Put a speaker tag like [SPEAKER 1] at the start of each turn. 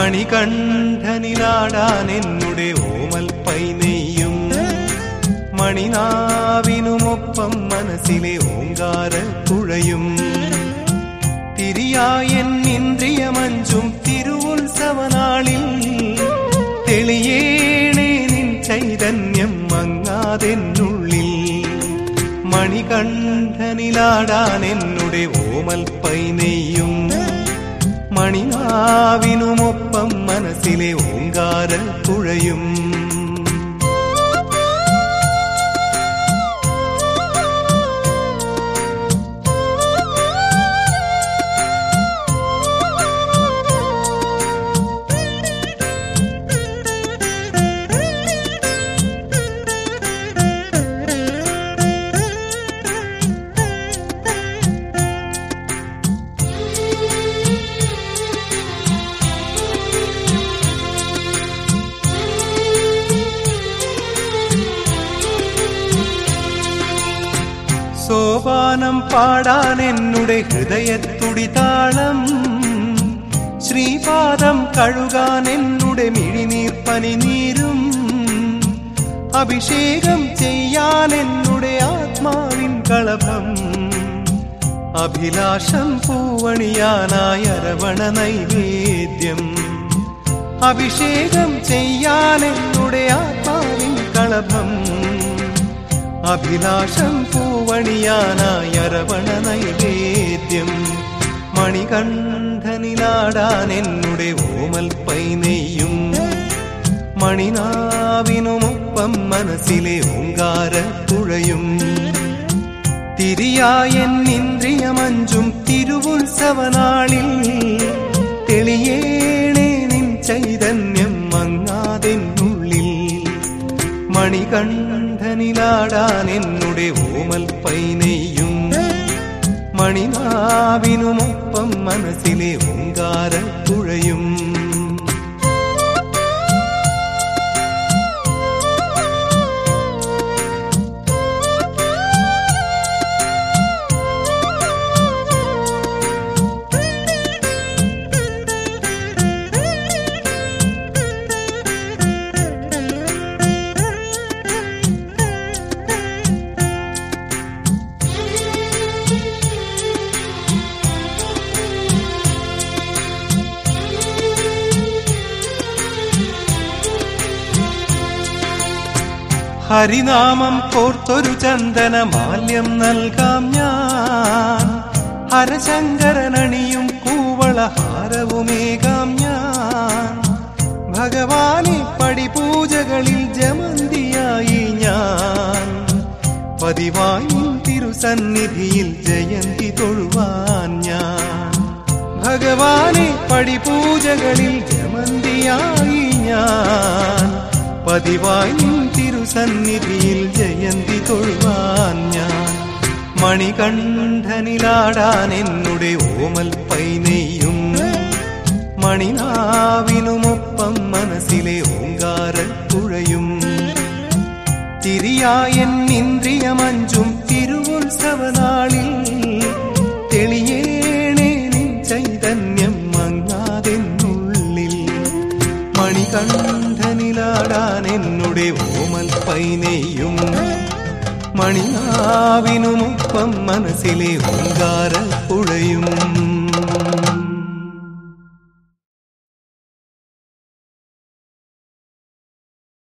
[SPEAKER 1] മണികണ്ഠനിലാടാൻ എന്നുടെ ഓമൽ പൈനെയ്യും മണിനാവിനുമൊപ്പം മനസ്സിലെ ഓങ്കാരപ്പുഴയും തിരിയായൻ ഇന്ദ്രിയമഞ്ചും തിരുവുത്സവനാളിൽ തെളിയേണേ നിൻ ചൈതന്യം മങ്ങാതെന്നുള്ളിൽ മണികണ്ഠനിലാടാൻ എന്നുടെ ഓമൽ പൈനെയ്യും മണിനാവിനുമൊപ്പം മനസ്സിലെ ഓങ്കാരപ്പുഴയും സോപാനം പാടാൻ എന്നുടെ ഹൃദയത്തുടി താളം ശ്രീപാദം കഴുകാൻ എന്നുടെ മിഴിനീർ പനിനീരും അഭിഷേകം ചെയ്യാൻ എന്നുടെ ആത്മാവിൻ കളഭം അഭിലാഷം പൂവണിയാനായ അരവണ നൈവേദ്യം അഭിഷേകം ചെയ്യാൻ എന്നുടെ ആത്മാവിൻ കളഭം അഭിലാഷം പൂവണിയാനായ അരവണ നൈവേദ്യം മണികണ്ഠനിലാടാൻ എന്നുടെ ഓമൽ പൈനെയ്യും മണിനാവിനുമൊപ്പം മനസ്സിലെ ഓങ്കാരപ്പുഴയും തിരിയായൻ ഇന്ദ്രിയമഞ്ചും തിരുവുത്സവനാളിൽ തെളിയേണേ നിൻ ചൈതന്യം മങ്ങാതെന്നുള്ളിൽ മണികണ്ഠനിലാടാൻ എന്നുടെ ഓമൽ പൈനെയ്യും മണിനാവിനുമൊപ്പം മനസ്സിലെ ഓങ്കാരപ്പുഴയും ഹരിനാമം കോർത്തൊരു ചന്ദന മാല്യം നൽകാം ഞാൻ ഹരശങ്കരനണിയും കൂവളഹാരവുമേകാം ഞാൻ ഭഗവാനെ പടിപൂജകളിൽ ജമന്തിയായി ഞാൻ പതിവായി തിരുസന്നിധിയിൽ ജയന്തി തൊഴുവാൻ ഞാൻ ഭഗവാനെ പടിപൂജകളിൽ ജമന്തിയായി ഞാൻ പതിവായി തിരുസന്നിധിയിൽ ജയന്തി തൊഴുവാൻ ഞാൻ മണികണ്ഠനിലാടാൻ എന്നുടെ ഓമൽ പൈനെയ്യും മണിനാവിനുമൊപ്പം മനസ്സിലെ ഓങ്കാരപ്പുഴയും തിരിയായൻ ഇന്ദ്രിയമഞ്ചും തിരുവുത്സവനാളിൽ തെളിയേണേ നിൻ ചൈതന്യം മങ്ങാതെന്നുള്ളിൽ മണികണ്ഠനിലാടാൻ എന്നുടെ ഓമൽ പൈനെയ്യും മണിനാവിനുമൊപ്പം മനസ്സിലെ ഓങ്കാരപ്പുഴയും